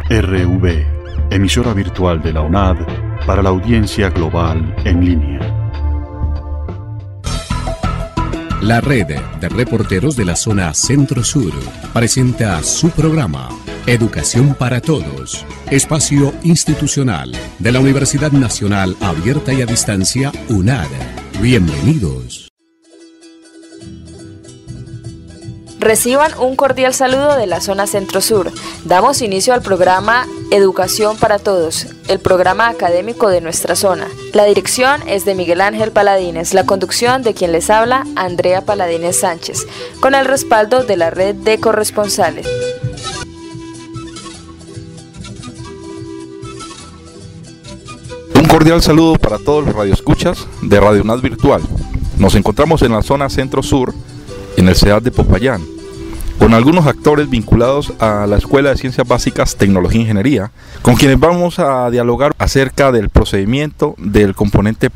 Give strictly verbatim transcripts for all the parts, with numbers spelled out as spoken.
R V, emisora virtual de la U N A D para la audiencia global en línea. La red de reporteros de la zona Centro-Sur presenta su programa Educación para Todos, espacio institucional de la Universidad Nacional Abierta y a Distancia U N A D. Bienvenidos. Reciban un cordial saludo de la zona Centro-Sur. Damos inicio al programa Educación para Todos, el programa académico de nuestra zona. La dirección es de Miguel Ángel Paladines, la conducción de quien les habla, Andrea Paladines Sánchez, con el respaldo de la red de corresponsales. Un cordial saludo para todos los radioescuchas de Radio U N A D Virtual. Nos encontramos en la zona Centro-Sur, en el C E A D de Popayán, con algunos actores vinculados a la Escuela de Ciencias Básicas, Tecnología e Ingeniería, con quienes vamos a dialogar acerca del procedimiento del componente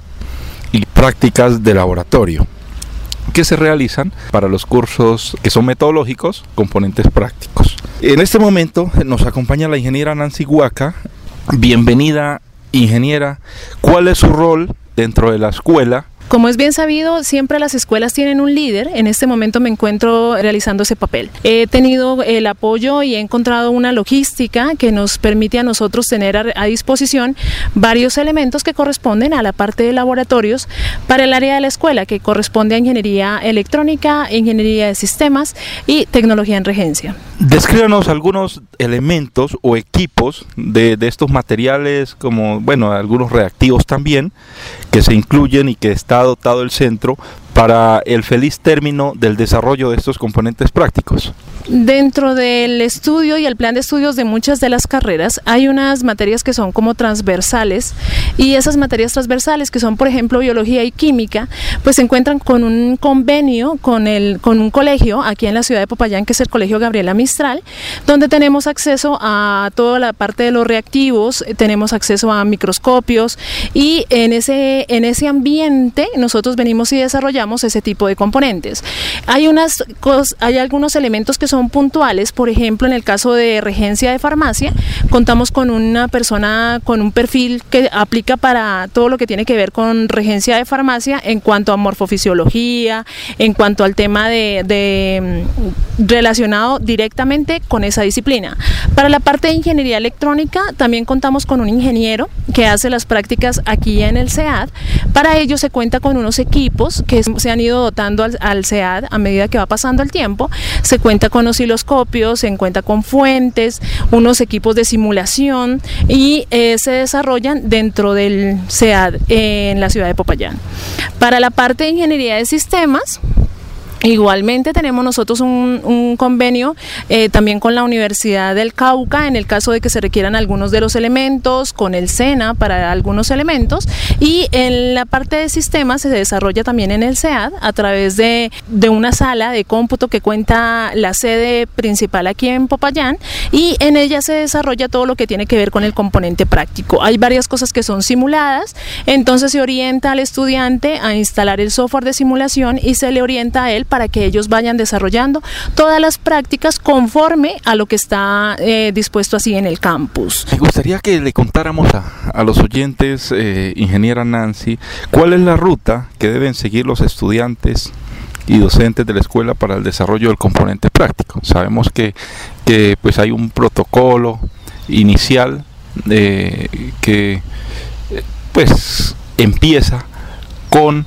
y prácticas de laboratorio que se realizan para los cursos que son metodológicos, componentes prácticos. En este momento nos acompaña la ingeniera Nancy Huaca. Bienvenida, ingeniera. ¿Cuál es su rol dentro de la escuela? Como es bien sabido, siempre las escuelas tienen un líder. En este momento me encuentro realizando ese papel. He tenido el apoyo y he encontrado una logística que nos permite a nosotros tener a, a disposición varios elementos que corresponden a la parte de laboratorios para el área de la escuela, que corresponde a ingeniería electrónica, ingeniería de sistemas y tecnología en regencia. Descríbanos algunos elementos o equipos de, de estos materiales, como, bueno, algunos reactivos también, que se incluyen y que está dotado el centro para el feliz término del desarrollo de estos componentes prácticos. Dentro del estudio y el plan de estudios de muchas de las carreras hay unas materias que son como transversales, y esas materias transversales, que son por ejemplo biología y química, pues se encuentran con un convenio con, el, con un colegio aquí en la ciudad de Popayán, que es el Colegio Gabriela Mistral, donde tenemos acceso a toda la parte de los reactivos, tenemos acceso a microscopios, y en ese, en ese ambiente nosotros venimos y desarrollamos ese tipo de componentes. Hay, unas cos, hay algunos elementos que son puntuales. Por ejemplo, en el caso de regencia de farmacia, contamos con una persona con un perfil que aplica para todo lo que tiene que ver con regencia de farmacia en cuanto a morfofisiología, en cuanto al tema de, de relacionado directamente con esa disciplina. Para la parte de ingeniería electrónica también contamos con un ingeniero que hace las prácticas aquí en el C E A D. Para ello se cuenta con unos equipos que se han ido dotando al, al C E A D a medida que va pasando el tiempo. Se cuenta con osciloscopios, se encuentra con fuentes, unos equipos de simulación, y eh, se desarrollan dentro del C E A D eh, en la ciudad de Popayán. Para la parte de ingeniería de sistemas, igualmente tenemos nosotros un, un convenio eh, también con la Universidad del Cauca, en el caso de que se requieran algunos de los elementos, con el SENA para algunos elementos, y en la parte de sistemas se desarrolla también en el C E A D a través de, de una sala de cómputo que cuenta la sede principal aquí en Popayán, y en ella se desarrolla todo lo que tiene que ver con el componente práctico. Hay varias cosas que son simuladas, entonces se orienta al estudiante a instalar el software de simulación y se le orienta a él para que ellos vayan desarrollando todas las prácticas conforme a lo que está eh, dispuesto así en el campus. Me gustaría que le contáramos a, a los oyentes, eh, ingeniera Nancy, cuál es la ruta que deben seguir los estudiantes y docentes de la escuela para el desarrollo del componente práctico. Sabemos que, que pues hay un protocolo inicial eh, que eh, pues empieza con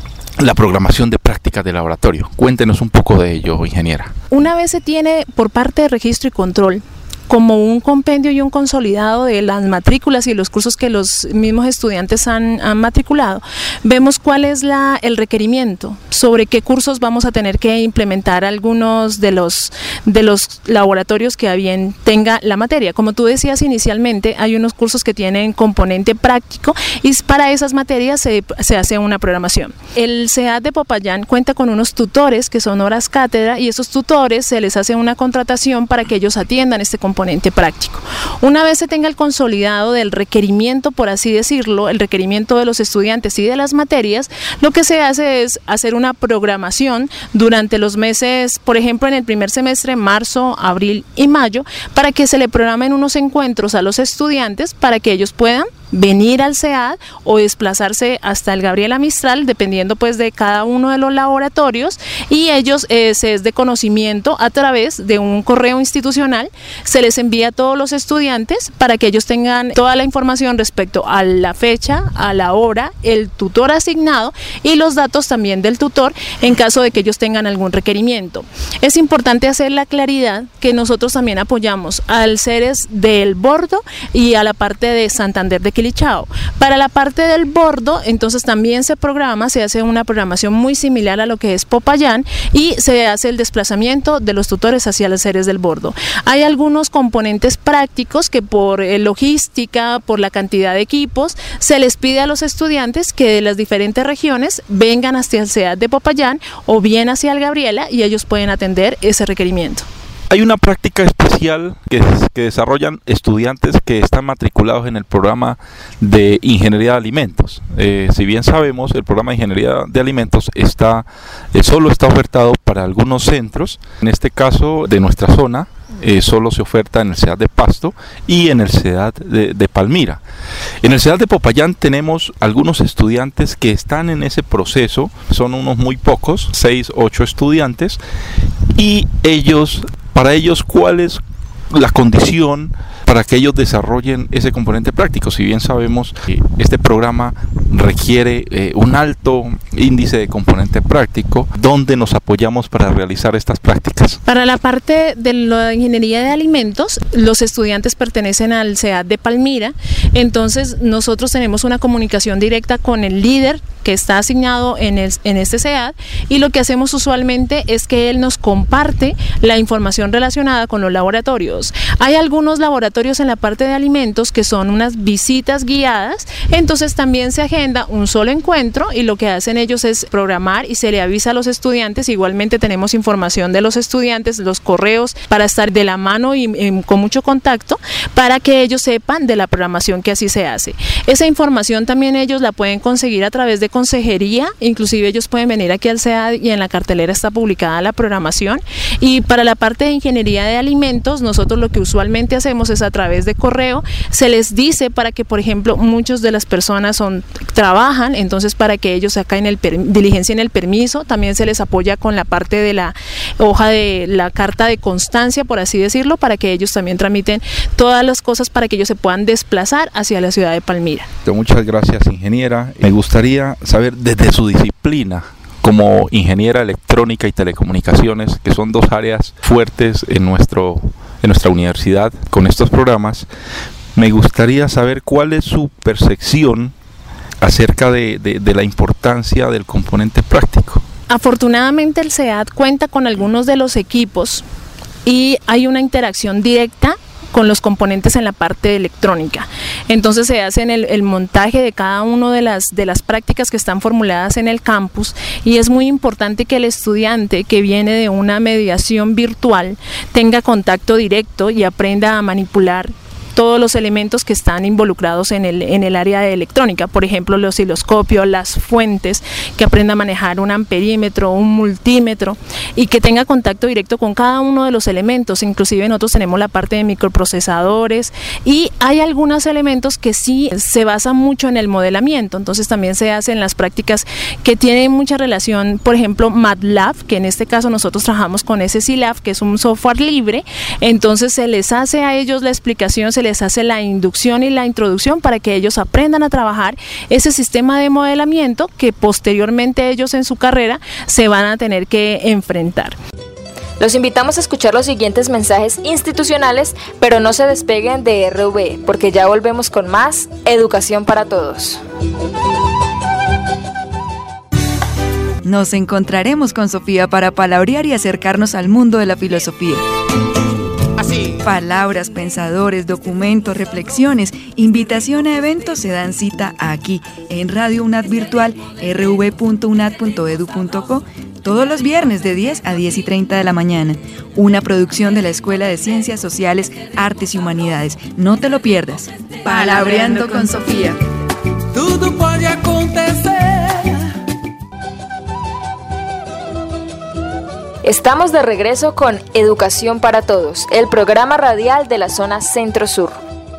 la programación de prácticas de laboratorio. Cuéntenos un poco de ello, ingeniera. Una vez se tiene por parte de registro y control como un compendio y un consolidado de las matrículas y los cursos que los mismos estudiantes han, han matriculado, vemos cuál es la, el requerimiento, sobre qué cursos vamos a tener que implementar algunos de los, de los laboratorios que a bien tenga la materia. Como tú decías inicialmente, hay unos cursos que tienen componente práctico y para esas materias se, se hace una programación. El C E A D de Popayán cuenta con unos tutores que son horas cátedra, y esos tutores se les hace una contratación para que ellos atiendan este componente componente práctico. Una vez se tenga el consolidado del requerimiento, por así decirlo, el requerimiento de los estudiantes y de las materias, lo que se hace es hacer una programación durante los meses, por ejemplo en el primer semestre, marzo, abril y mayo, para que se le programen unos encuentros a los estudiantes para que ellos puedan venir al C E A D o desplazarse hasta el Gabriela Mistral, dependiendo pues de cada uno de los laboratorios, y ellos eh, se es de conocimiento a través de un correo institucional, se les envía a todos los estudiantes para que ellos tengan toda la información respecto a la fecha, a la hora, el tutor asignado y los datos también del tutor en caso de que ellos tengan algún requerimiento. Es importante hacer la claridad que nosotros también apoyamos al CERES del Bordo y a la parte de Santander de Quilichao. Para la parte del Bordo, entonces también se programa, se hace una programación muy similar a lo que es Popayán y se hace el desplazamiento de los tutores hacia las sedes del Bordo. Hay algunos componentes prácticos que por eh, logística, por la cantidad de equipos, se les pide a los estudiantes que de las diferentes regiones vengan hacia el C E A D de Popayán o bien hacia el Gabriela y ellos pueden atender ese requerimiento. Hay una práctica especial que, que desarrollan estudiantes que están matriculados en el programa de Ingeniería de Alimentos. Eh, si bien sabemos, el programa de Ingeniería de Alimentos está eh, solo está ofertado para algunos centros. En este caso, de nuestra zona, eh, solo se oferta en el C E A D de Pasto y en el C E A D de, de Palmira. En el C E A D de Popayán tenemos algunos estudiantes que están en ese proceso, son unos muy pocos, seis, ocho estudiantes, y ellos... Para ellos, ¿cuál es la condición para que ellos desarrollen ese componente práctico? Si bien sabemos que este programa requiere eh, un alto índice de componente práctico, ¿dónde nos apoyamos para realizar estas prácticas? Para la parte de la ingeniería de alimentos, los estudiantes pertenecen al C E A D de Palmira, entonces nosotros tenemos una comunicación directa con el líder que está asignado en, el, en este C E A D, y lo que hacemos usualmente es que él nos comparte la información relacionada con los laboratorios. Hay algunos laboratorios en la parte de alimentos que son unas visitas guiadas, entonces también se agenda un solo encuentro y lo que hacen ellos es programar y se le avisa a los estudiantes. Igualmente tenemos información de los estudiantes, los correos, para estar de la mano y, y con mucho contacto para que ellos sepan de la programación que así se hace. Esa información también ellos la pueden conseguir a través de consejería, inclusive ellos pueden venir aquí al C E A D y en la cartelera está publicada la programación. Y para la parte de ingeniería de alimentos, nosotros lo que usualmente hacemos es a través de correo, se les dice para que, por ejemplo, muchas de las personas son trabajan, entonces para que ellos acá en el diligencien el permiso, también se les apoya con la parte de la hoja de la carta de constancia, por así decirlo, para que ellos también tramiten todas las cosas para que ellos se puedan desplazar hacia la ciudad de Palmira. Muchas gracias, ingeniera. Me gustaría saber desde su disciplina como ingeniera electrónica y telecomunicaciones, que son dos áreas fuertes en nuestro en nuestra universidad con estos programas, me gustaría saber cuál es su percepción acerca de, de, de la importancia del componente práctico. Afortunadamente el C E A D cuenta con algunos de los equipos y hay una interacción directa con los componentes en la parte electrónica. Entonces se hace el, el montaje de cada una de las, de las prácticas que están formuladas en el campus, y es muy importante que el estudiante que viene de una mediación virtual tenga contacto directo y aprenda a manipular todos los elementos que están involucrados en el, en el área de electrónica, por ejemplo los osciloscopios, las fuentes, que aprenda a manejar un amperímetro, un multímetro, y que tenga contacto directo con cada uno de los elementos. Inclusive nosotros tenemos la parte de microprocesadores y hay algunos elementos que sí se basan mucho en el modelamiento, entonces también se hacen las prácticas que tienen mucha relación, por ejemplo MATLAB, que en este caso nosotros trabajamos con S C Lab, que es un software libre, entonces se les hace a ellos la explicación, se les les hace la inducción y la introducción para que ellos aprendan a trabajar ese sistema de modelamiento que posteriormente ellos en su carrera se van a tener que enfrentar. Los invitamos a escuchar los siguientes mensajes institucionales, pero no se despeguen de R V, porque ya volvemos con más Educación para Todos. Nos encontraremos con Sofía para palabrear y acercarnos al mundo de la filosofía. Palabras, pensadores, documentos, reflexiones, invitación a eventos se dan cita aquí, en Radio UNAD Virtual, r v punto unad punto edu punto co, todos los viernes de diez a diez y treinta de la mañana. Una producción de la Escuela de Ciencias Sociales, Artes y Humanidades. No te lo pierdas. Palabreando con Sofía. Tudo pode acontecer. Estamos de regreso con Educación para Todos, el programa radial de la zona Centro-Sur.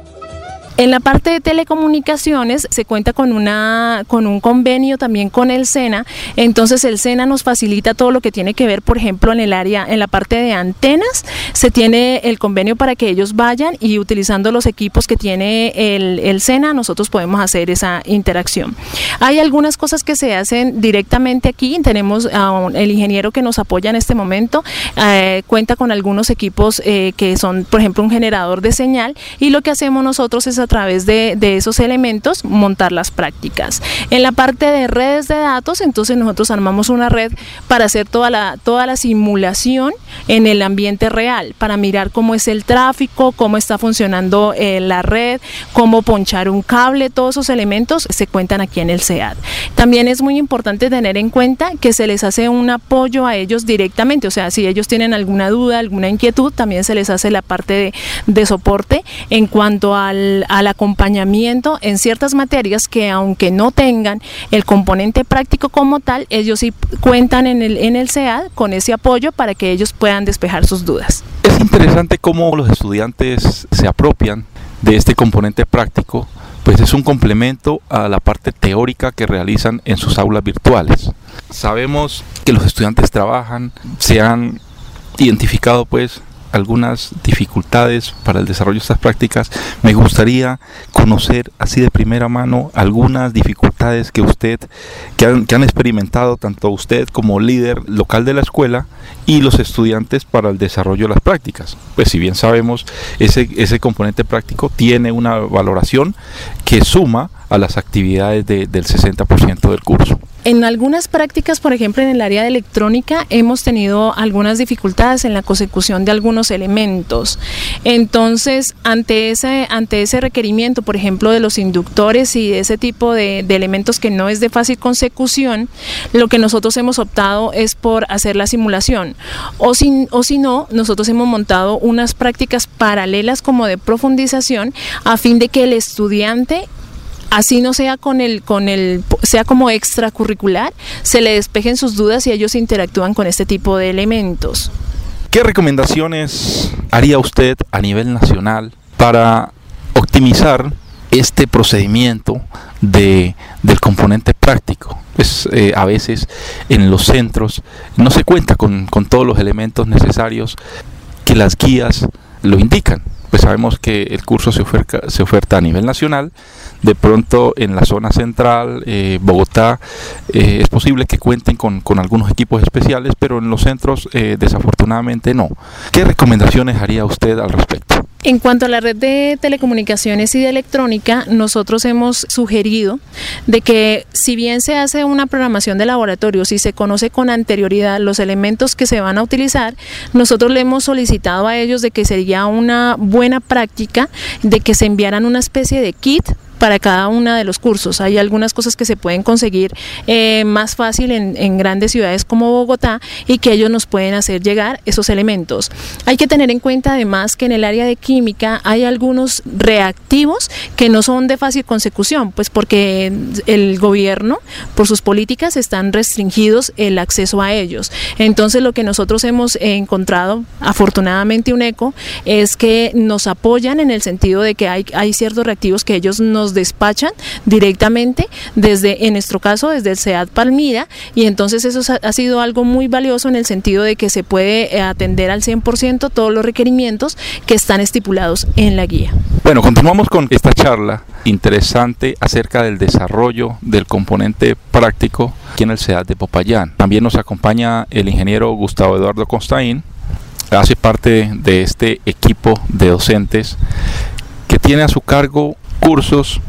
En la parte de telecomunicaciones se cuenta con una con un convenio también con el SENA. Entonces el SENA nos facilita todo lo que tiene que ver, por ejemplo, en el área, en la parte de antenas, se tiene el convenio para que ellos vayan y utilizando los equipos que tiene el, el SENA, nosotros podemos hacer esa interacción. Hay algunas cosas que se hacen directamente aquí. Tenemos a un, el ingeniero que nos apoya en este momento, eh, cuenta con algunos equipos eh, que son, por ejemplo, un generador de señal, y lo que hacemos nosotros es a través de, de esos elementos montar las prácticas. En la parte de redes de datos, entonces nosotros armamos una red para hacer toda la, toda la simulación en el ambiente real, para mirar cómo es el tráfico, cómo está funcionando eh, la red, cómo ponchar un cable. Todos esos elementos se cuentan aquí en el C E A D. También es muy importante tener en cuenta que se les hace un apoyo a ellos directamente, o sea, si ellos tienen alguna duda, alguna inquietud, también se les hace la parte de, de soporte en cuanto al, al acompañamiento en ciertas materias que, aunque no tengan el componente práctico como tal, ellos sí cuentan en el, en el C E A D con ese apoyo para que ellos puedan despejar sus dudas. Es interesante cómo los estudiantes se apropian de este componente práctico, pues es un complemento a la parte teórica que realizan en sus aulas virtuales. Sabemos que los estudiantes trabajan, se han identificado pues algunas dificultades para el desarrollo de estas prácticas. Me gustaría conocer así de primera mano algunas dificultades que usted, que han, que han experimentado tanto usted como líder local de la escuela y los estudiantes para el desarrollo de las prácticas. Pues si bien sabemos, ese, ese componente práctico tiene una valoración que suma a las actividades de, del sesenta por ciento del curso. En algunas prácticas, por ejemplo, en el área de electrónica, hemos tenido algunas dificultades en la consecución de algunos elementos. Entonces, ante ese, ante ese requerimiento, por ejemplo, de los inductores y de ese tipo de, de elementos que no es de fácil consecución, lo que nosotros hemos optado es por hacer la simulación. O si, o si no, nosotros hemos montado unas prácticas paralelas como de profundización a fin de que el estudiante, así no sea con el, con el, sea como extracurricular, se le despejen sus dudas y ellos interactúan con este tipo de elementos. ¿Qué recomendaciones haría usted a nivel nacional para optimizar este procedimiento de, del componente práctico? Pues eh, a veces en los centros no se cuenta con, con todos los elementos necesarios que las guías lo indican. Pues sabemos que el curso se oferta, se oferta a nivel nacional. De pronto en la zona central, eh, Bogotá, eh, es posible que cuenten con, con algunos equipos especiales, pero en los centros eh, desafortunadamente no. ¿Qué recomendaciones haría usted al respecto? En cuanto a la red de telecomunicaciones y de electrónica, nosotros hemos sugerido de que si bien se hace una programación de laboratorio, si se conoce con anterioridad los elementos que se van a utilizar, nosotros le hemos solicitado a ellos de que sería una buena práctica de que se enviaran una especie de kit para cada uno de los cursos. Hay algunas cosas que se pueden conseguir eh, más fácil en, en grandes ciudades como Bogotá y que ellos nos pueden hacer llegar esos elementos. Hay que tener en cuenta además que en el área de química hay algunos reactivos que no son de fácil consecución, pues porque el gobierno, por sus políticas, están restringidos el acceso a ellos. Entonces lo que nosotros hemos encontrado, afortunadamente UNECO, es que nos apoyan en el sentido de que hay, hay ciertos reactivos que ellos nos despachan directamente desde, en nuestro caso, desde el C E A D Palmira, y entonces eso ha sido algo muy valioso en el sentido de que se puede atender al cien por ciento todos los requerimientos que están estipulados en la guía. Bueno, continuamos con esta charla interesante acerca del desarrollo del componente práctico aquí en el C E A D de Popayán. También nos acompaña el ingeniero Gustavo Eduardo Costaín, hace parte de este equipo de docentes que tiene a su cargo cursos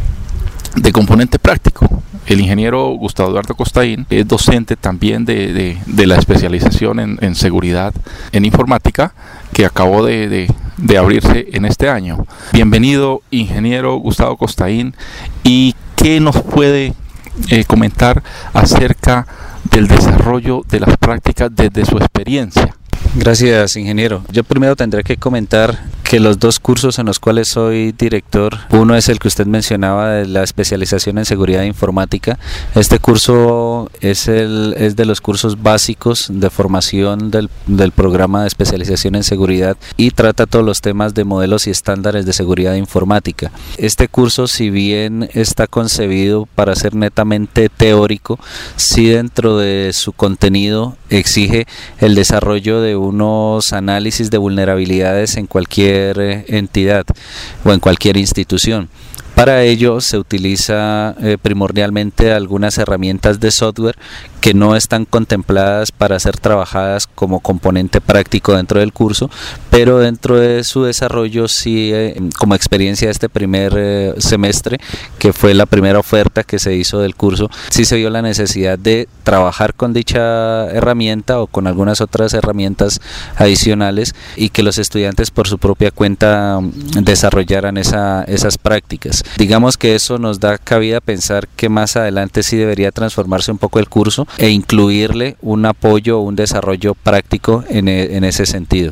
de componente práctico. El ingeniero Gustavo Eduardo Costaín es docente también de, de, de la especialización en, en seguridad en informática que acabó de, de, de abrirse en este año. Bienvenido, ingeniero Gustavo Costaín, y qué nos puede eh, comentar acerca del desarrollo de las prácticas desde su experiencia. Gracias, ingeniero. Yo primero tendré que comentar que los dos cursos en los cuales soy director, uno es el que usted mencionaba de la especialización en seguridad informática. Este curso es, el, es de los cursos básicos de formación del, del programa de especialización en seguridad y trata todos los temas de modelos y estándares de seguridad informática. Este curso, si bien está concebido para ser netamente teórico, sí dentro de su contenido exige el desarrollo de unos análisis de vulnerabilidades en cualquier entidad o en cualquier institución. Para ello se utiliza eh, primordialmente algunas herramientas de software que no están contempladas para ser trabajadas como componente práctico dentro del curso, pero dentro de su desarrollo sí, eh, como experiencia de este primer eh, semestre, que fue la primera oferta que se hizo del curso, sí se vio la necesidad de trabajar con dicha herramienta o con algunas otras herramientas adicionales y que los estudiantes por su propia cuenta desarrollaran esa, esas prácticas. Digamos que eso nos da cabida a pensar que más adelante sí debería transformarse un poco el curso e incluirle un apoyo o un desarrollo práctico en, e, en ese sentido.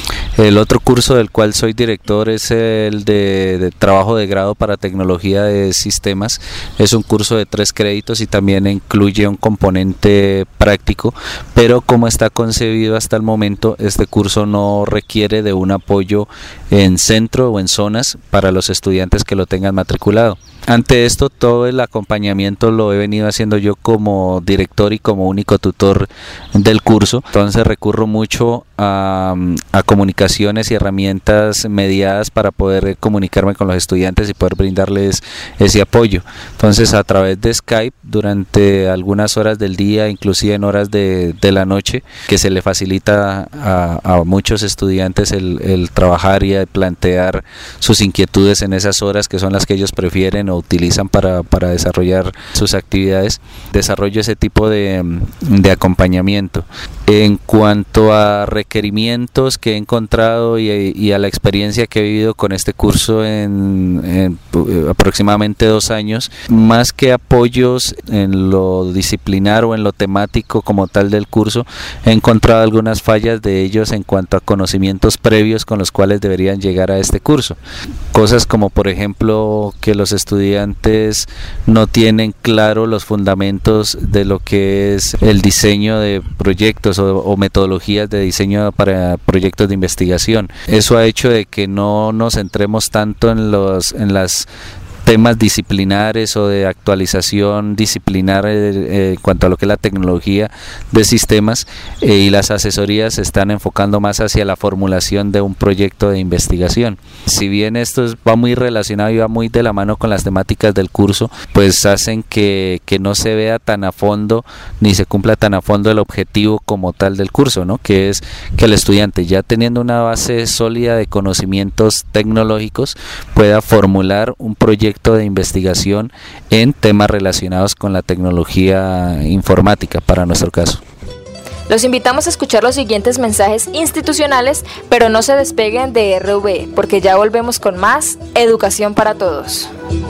El otro curso del cual soy director es el de, de trabajo de grado para tecnología de sistemas. Es un curso de tres créditos y también incluye un componente práctico, pero como está concebido hasta el momento, este curso no requiere de un apoyo en centro o en zonas para los estudiantes que lo tengan matriculado. Ante esto, todo el acompañamiento lo he venido haciendo yo como director y como único tutor del curso. Entonces recurro mucho a, a comunicaciones y herramientas mediadas para poder comunicarme con los estudiantes y poder brindarles ese apoyo. Entonces, a través de Skype, durante algunas horas del día, inclusive en horas de, de la noche, que se le facilita a, a muchos estudiantes el, el trabajar y a plantear sus inquietudes en esas horas que son las que ellos prefieren o utilizan para, para desarrollar sus actividades. Desarrollo ese tipo de, de acompañamiento. En cuanto a requerimientos que he encontrado y, y a la experiencia que he vivido con este curso en, en aproximadamente dos años, más que apoyos en lo disciplinar o en lo temático como tal del curso, he encontrado algunas fallas de ellos en cuanto a conocimientos previos con los cuales deberían llegar a este curso. Cosas como, por ejemplo, que los estudiantes no tienen claro los fundamentos de lo que es el diseño de proyectos o, o metodologías de diseño para proyectos de investigación. Eso ha hecho de que no nos centremos tanto en los en las temas disciplinares o de actualización disciplinar eh, en cuanto a lo que es la tecnología de sistemas eh, y las asesorías se están enfocando más hacia la formulación de un proyecto de investigación. Si bien esto es, va muy relacionado y va muy de la mano con las temáticas del curso, pues hacen que, que no se vea tan a fondo ni se cumpla tan a fondo el objetivo como tal del curso, ¿no? Que es que el estudiante, ya teniendo una base sólida de conocimientos tecnológicos, pueda formular un proyecto de investigación en temas relacionados con la tecnología informática para nuestro caso. Los invitamos a escuchar los siguientes mensajes institucionales, pero no se despeguen de R V, porque ya volvemos con más Educación para Todos.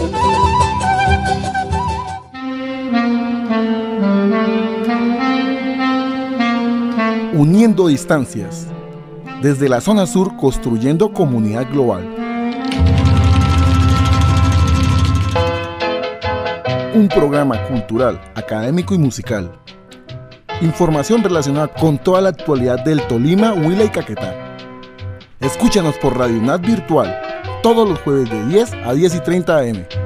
Uniendo distancias. Desde la zona sur, construyendo comunidad global. Un programa cultural, académico y musical. Información relacionada con toda la actualidad del Tolima, Huila y Caquetá. Escúchanos por Radio UNAD Virtual, todos los jueves de diez a diez y treinta a eme.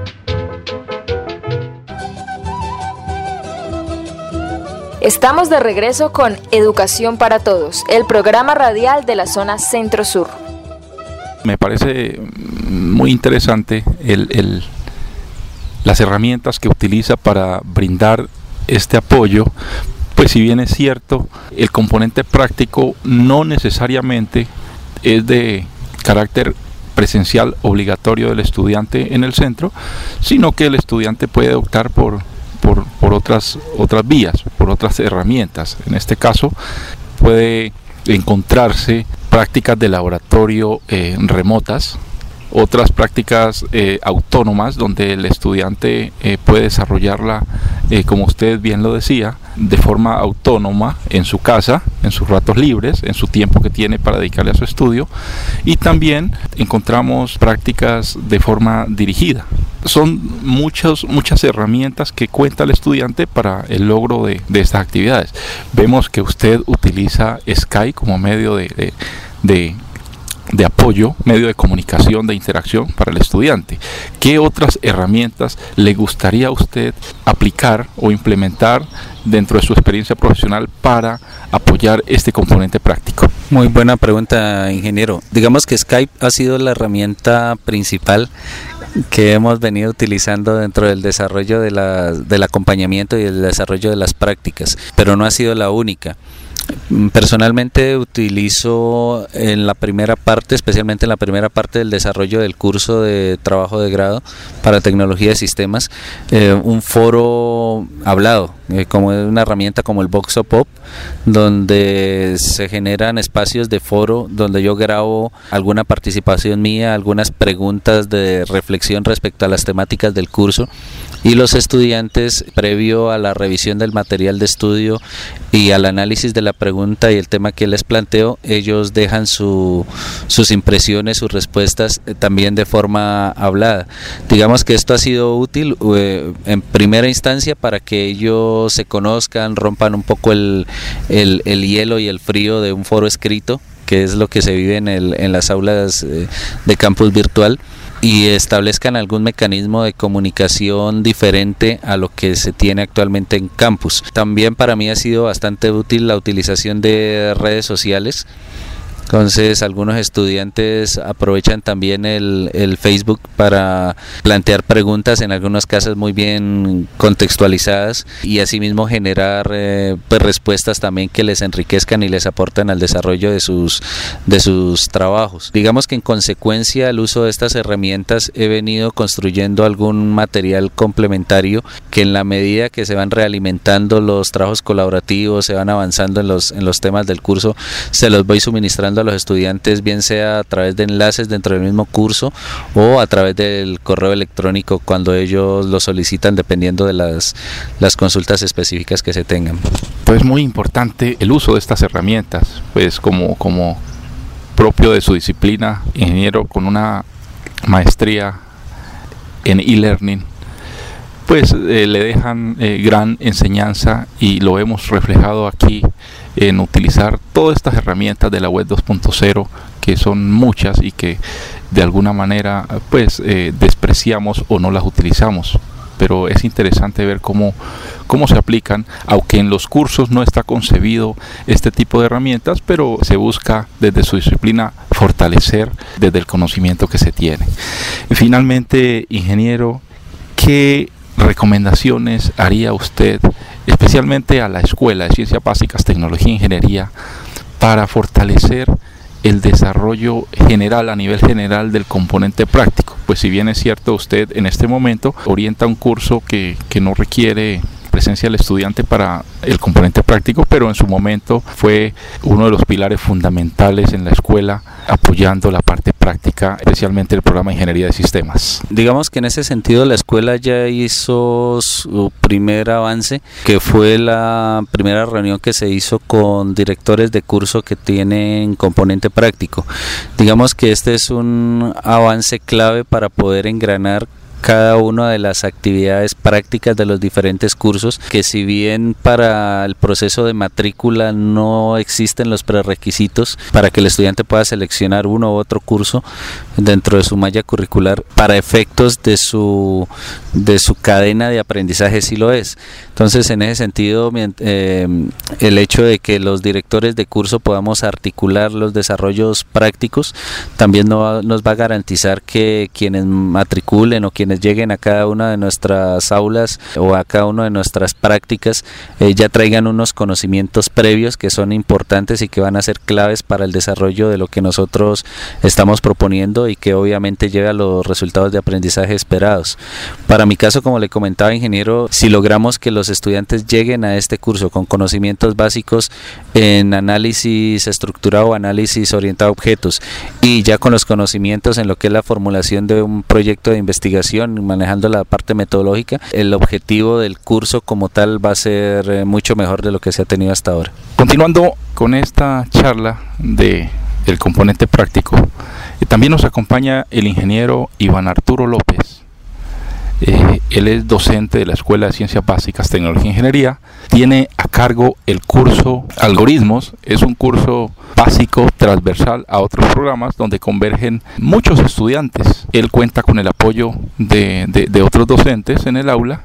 Estamos de regreso con Educación para Todos, el programa radial de la zona Centro-Sur. Me parece muy interesante el... el las herramientas que utiliza para brindar este apoyo, pues si bien es cierto, el componente práctico no necesariamente es de carácter presencial obligatorio del estudiante en el centro, sino que el estudiante puede optar por, por, por otras, otras vías, por otras herramientas. En este caso puede encontrarse prácticas de laboratorio eh, remotas, otras prácticas eh, autónomas donde el estudiante eh, puede desarrollarla, eh, como usted bien lo decía, de forma autónoma en su casa, en sus ratos libres, en su tiempo que tiene para dedicarle a su estudio, y también encontramos prácticas de forma dirigida. Son muchas, muchas herramientas que cuenta el estudiante para el logro de, de estas actividades. Vemos que usted utiliza Skype como medio de, de, de de apoyo, medio de comunicación, de interacción para el estudiante. ¿Qué otras herramientas le gustaría a usted aplicar o implementar dentro de su experiencia profesional para apoyar este componente práctico? Muy buena pregunta, ingeniero. Digamos que Skype ha sido la herramienta principal que hemos venido utilizando dentro del desarrollo de la, del acompañamiento y el desarrollo de las prácticas, pero no ha sido la única. Personalmente utilizo en la primera parte, especialmente en la primera parte del desarrollo del curso de trabajo de grado para tecnología de sistemas, eh, un foro hablado, eh, como una herramienta como el Vox Pop, donde se generan espacios de foro donde yo grabo alguna participación mía, algunas preguntas de reflexión respecto a las temáticas del curso, y los estudiantes, previo a la revisión del material de estudio y al análisis de la pregunta y el tema que les planteo, ellos dejan su, sus impresiones, sus respuestas eh, también de forma hablada. Digamos que esto ha sido útil eh, en primera instancia para que ellos se conozcan, rompan un poco el, el, el hielo y el frío de un foro escrito, que es lo que se vive en, el, en las aulas eh, de campus virtual, y establezcan algún mecanismo de comunicación diferente a lo que se tiene actualmente en campus. También para mí ha sido bastante útil la utilización de redes sociales. Entonces algunos estudiantes aprovechan también el, el Facebook para plantear preguntas, en algunos casos muy bien contextualizadas, y asimismo generar eh, pues respuestas también que les enriquezcan y les aportan al desarrollo de sus, de sus trabajos. Digamos que en consecuencia al uso de estas herramientas he venido construyendo algún material complementario que, en la medida que se van realimentando los trabajos colaborativos, se van avanzando en los, en los temas del curso, se los voy suministrando a los estudiantes, bien sea a través de enlaces dentro del mismo curso o a través del correo electrónico cuando ellos lo solicitan, dependiendo de las, las consultas específicas que se tengan. Pues muy importante el uso de estas herramientas, pues como, como propio de su disciplina, ingeniero con una maestría en e-learning, pues eh, le dejan eh, gran enseñanza, y lo hemos reflejado aquí en utilizar todas estas herramientas de la web dos punto cero, que son muchas y que de alguna manera pues eh, despreciamos o no las utilizamos, pero es interesante ver cómo, cómo se aplican, aunque en los cursos no está concebido este tipo de herramientas, pero se busca desde su disciplina fortalecer desde el conocimiento que se tiene. Y finalmente, ingeniero, ¿qué recomendaciones haría usted especialmente a la Escuela de Ciencias Básicas, Tecnología e Ingeniería para fortalecer el desarrollo general, a nivel general, del componente práctico? Pues si bien es cierto, usted en este momento orienta un curso que, que no requiere presencia del estudiante para el componente práctico, pero en su momento fue uno de los pilares fundamentales en la escuela, apoyando la parte práctica, especialmente el programa de Ingeniería de Sistemas. Digamos que en ese sentido la escuela ya hizo su primer avance, que fue la primera reunión que se hizo con directores de curso que tienen componente práctico. Digamos que este es un avance clave para poder engranar cada una de las actividades prácticas de los diferentes cursos, que si bien para el proceso de matrícula no existen los prerequisitos para que el estudiante pueda seleccionar uno u otro curso dentro de su malla curricular, para efectos de su de su cadena de aprendizaje sí lo es. Entonces, en ese sentido, eh, el hecho de que los directores de curso podamos articular los desarrollos prácticos también no va, nos va a garantizar que quienes matriculen o quienes quienes lleguen a cada una de nuestras aulas o a cada una de nuestras prácticas eh, ya traigan unos conocimientos previos que son importantes y que van a ser claves para el desarrollo de lo que nosotros estamos proponiendo y que obviamente lleve a los resultados de aprendizaje esperados. Para mi caso, como le comentaba, ingeniero, si logramos que los estudiantes lleguen a este curso con conocimientos básicos en análisis estructurado o análisis orientado a objetos y ya con los conocimientos en lo que es la formulación de un proyecto de investigación manejando la parte metodológica, el objetivo del curso como tal va a ser mucho mejor de lo que se ha tenido hasta ahora. Continuando con esta charla de el componente práctico, eh, también nos acompaña el ingeniero Iván Arturo López. Eh, él es docente de la Escuela de Ciencias Básicas, Tecnología e Ingeniería. Tiene a cargo el curso Algoritmos. Es un curso básico transversal a otros programas donde convergen muchos estudiantes. Él cuenta con el apoyo de, de, de otros docentes en el aula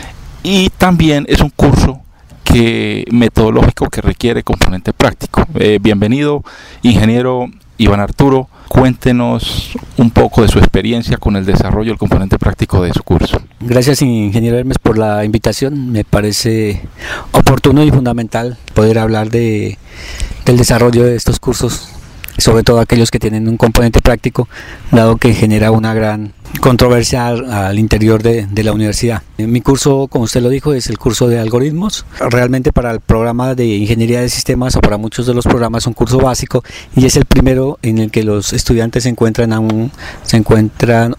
y también es un curso que metodológico que requiere componente práctico. Eh, bienvenido, ingeniero Iván Arturo. Cuéntenos un poco de su experiencia con el desarrollo del componente práctico de su curso. Gracias, ingeniero Hermes, por la invitación. Me parece oportuno y fundamental poder hablar de, del desarrollo de estos cursos, sobre todo aquellos que tienen un componente práctico, dado que genera una gran controversia al, al interior de, de la universidad. Mi curso, como usted lo dijo, es el curso de algoritmos. Realmente para el programa de ingeniería de sistemas o para muchos de los programas es un curso básico y es el primero en el que los estudiantes se encuentran, a un, se encuentran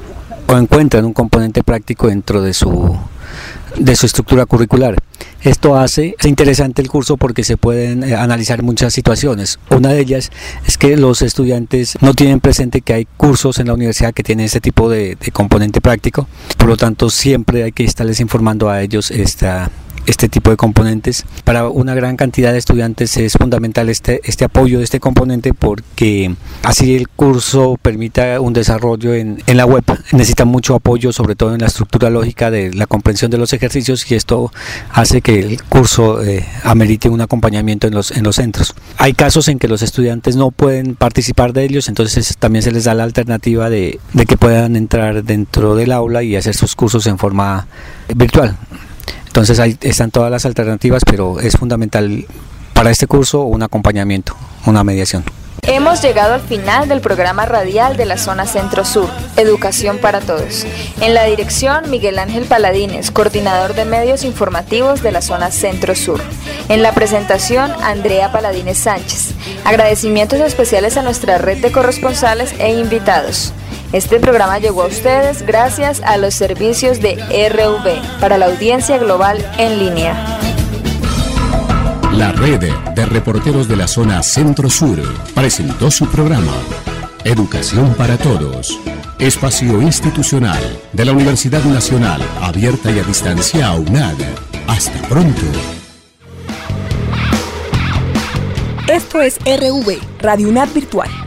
o encuentran un componente práctico dentro de su de su estructura curricular. Esto hace interesante el curso porque se pueden eh, analizar muchas situaciones. Una de ellas es que los estudiantes no tienen presente que hay cursos en la universidad que tienen este tipo de, de componente práctico, por lo tanto siempre hay que estarles informando a ellos esta este tipo de componentes. Para una gran cantidad de estudiantes es fundamental este, este apoyo de este componente porque así el curso permita un desarrollo en, en la web. Necesita mucho apoyo, sobre todo en la estructura lógica de la comprensión de los ejercicios, y esto hace que el curso eh, amerite un acompañamiento en los, en los centros. Hay casos en que los estudiantes no pueden participar de ellos, entonces también se les da la alternativa de, de que puedan entrar dentro del aula y hacer sus cursos en forma virtual. Entonces ahí están todas las alternativas, pero es fundamental para este curso un acompañamiento, una mediación. Hemos llegado al final del programa radial de la zona Centro-Sur, Educación para Todos. En la dirección, Miguel Ángel Paladines, coordinador de medios informativos de la zona Centro-Sur. En la presentación, Andrea Paladines Sánchez. Agradecimientos especiales a nuestra red de corresponsales e invitados. Este programa llegó a ustedes gracias a los servicios de R V para la audiencia global en línea. La red de reporteros de la zona Centro-Sur presentó su programa Educación para Todos, espacio institucional de la Universidad Nacional Abierta y a Distancia UNAD. Hasta pronto. Esto es R V, Radio UNAD Virtual.